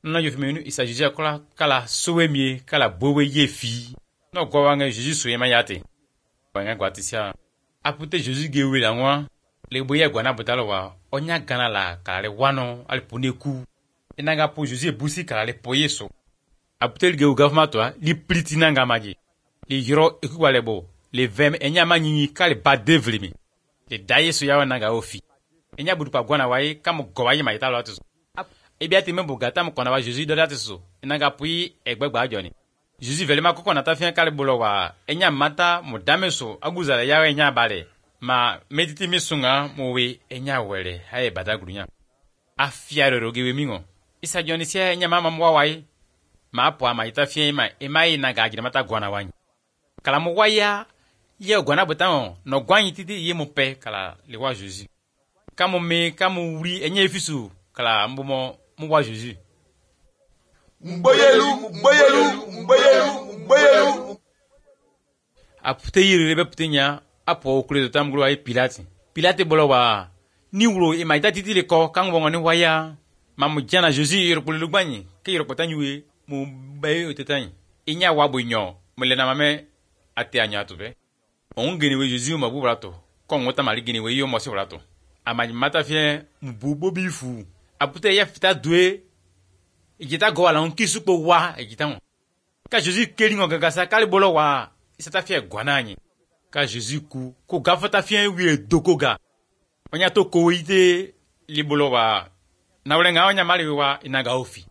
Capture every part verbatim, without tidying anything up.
Non yo fimenu isa Jésus akola kala sowemie kala bowe yefi. No gwa wange Jésus soyema yate. Wanga gwatisia. Apute Jésus gewe la ngwa. Le boye gwana botalo wa onya gana la kala le wano al poneku. Enanga po Jésus busi kala le poyeso. Apute le gewe gafma toa li pliti nanga magi. Li yoro ekuwa lebo. Le vem enya manyi kale badevlimi. Le daye so yawa nanga ofi. Enya budu pa gwana waye kamo gowaye ma italo atiso. Ebiati membo gata mo kona wa Jésus do atiso. Enanga pui egbegba joni. Jésus velema koko na tafien kale bolo wa enya mata mo dameso aguzala yawe enya bale. Ma mediti misunga mo we enya wele haye badagrunya. Afiaro rogewe mingo. Isa joni sia enya mama mwa waye. Ma apo ama itafien ma emai naga agina mata gwana wanyi. Kala mo waya ye gwana botan no gwanyi titi ye mo pe kala le wa Jésus. Kamo me kamo wuri enye fisu kala mbomo mo wa Jésus. Mboyelu, mboyelu, mboyelu, mboyelu. Apute yiri rebe putenya apo okule tam glo ay Pilate. Pilate bolo wa ni wuro e maita titi le ko kan wongo ni waya. Mamu jana Jésus yiro pule lugbanyi ke yiro potanyi we mo baye otetanyi. Inya wabo nyo mo le na mame ate anya to be. On geni we Jésus ma bubrato. Ko ngota mali geni we yo mo se brato. Amani mata fien mbubo bifu. Apute ya fita dwe ejita go ala on kisupo wa ejita on. Ka Jésus kelingo gagasa kale bolo wa isata fie gwananyi. Ka Jésus ku ko gafata fien wi dokoga. Onya to ko ite libolo wa na ulenga onya mali wa inaga ofi.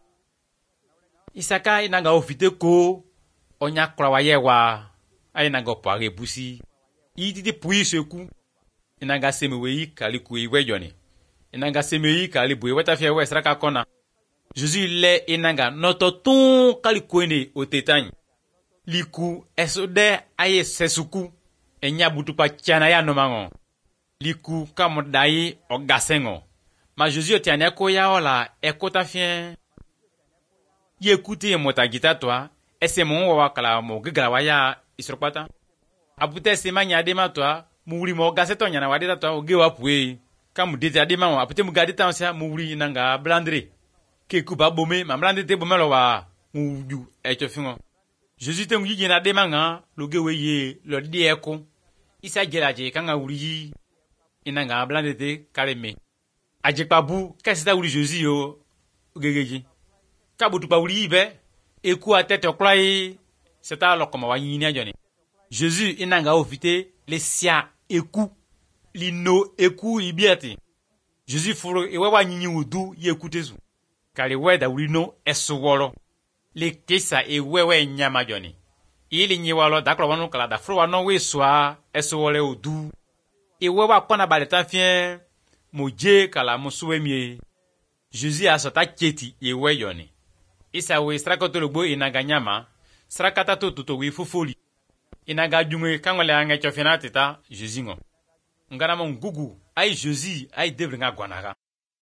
Isaka inaga ofi te ko onya kra wa ye wa aina go pare busi. Iti te pui seku inaga semewe kali ku iwe joni. Inaga semeyi kali buye wata fie we sraka kona. Jésus le inanga noto ton kali kwene otetany. Liku esode aye sesuku enya butupa chana ya nomango. Liku kamodai ogasengo. Ma Jésus otiane ko ya ola ekota fien. Yekuti mota gita toa ese mo wa kala mo gigala wa ya isropata. Apute se manya de ma toa muri mo gaseto nyana wa de toa ogewa puwe. Kamu dete adema mo apute mu gadita onsia mu wuri nanga blandre. Ke kuba bome ma blande te bome lo wa mu ju e chofingo. Jésus te ngi na adema nga loge we ye lo di eko. Isa gelaje kanga wuri inanga blande te kaleme. Aje pabu kasita wuri Jésus yo gegeji. Kabutu pa wuri be eku atete oklai seta lo koma wa yinia joni. Jésus inanga ofite le sia eku lino eku ibiati. Jésus furo ewe wa nyinyi wudu ye kutezu. Kale weda wino esuworo. Le kesa ewe we nyama joni. Ili nyiwalo daklo wanu kala da furo wano we swa esuwole udu. Ewe wa kona baleta fien moje kala musuwe mie. Jésus asota keti ewe joni. Isa we strako tologbo inaga nyama. Strakata to tuto we fufoli. Inaga jungwe kangole ange chofina tita Jésus ngo. Ngana mon gugu ay Jésus ay devre nga gwanaga.